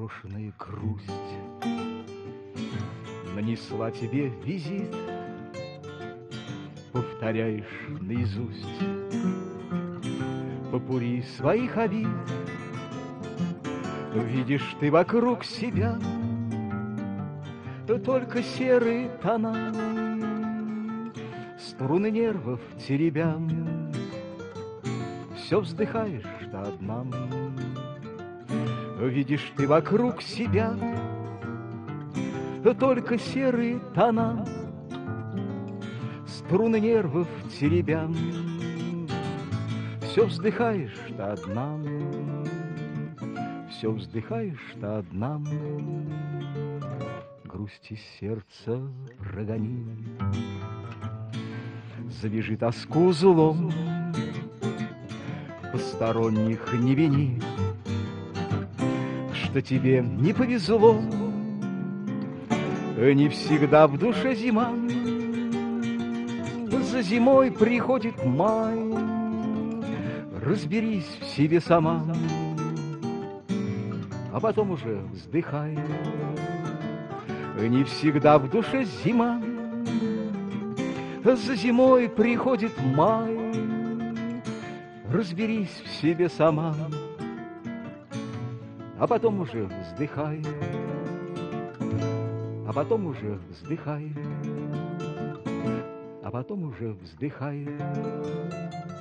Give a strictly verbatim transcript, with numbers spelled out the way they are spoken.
непрошеная грусть нанесла тебе визит, повторяешь наизусть попурри своих обид. Видишь ты вокруг себя то только серые тона, струны нервов теребя, все вздыхаешь ты одна. Видишь ты вокруг себя то только серые тона, струны нервов теребя, все вздыхаешь ты одна, все вздыхаешь ты одна. Грусти сердца прогони, завяжи тоску злом, посторонних не вини, что тебе не повезло. Не всегда в душе зима, за зимой приходит май. Разберись в себе сама, а потом уже вздыхай. Не всегда в душе зима, за зимой приходит май. Разберись в себе сама, а потом уже вздыхай, а потом уже вздыхай, а потом уже вздыхай.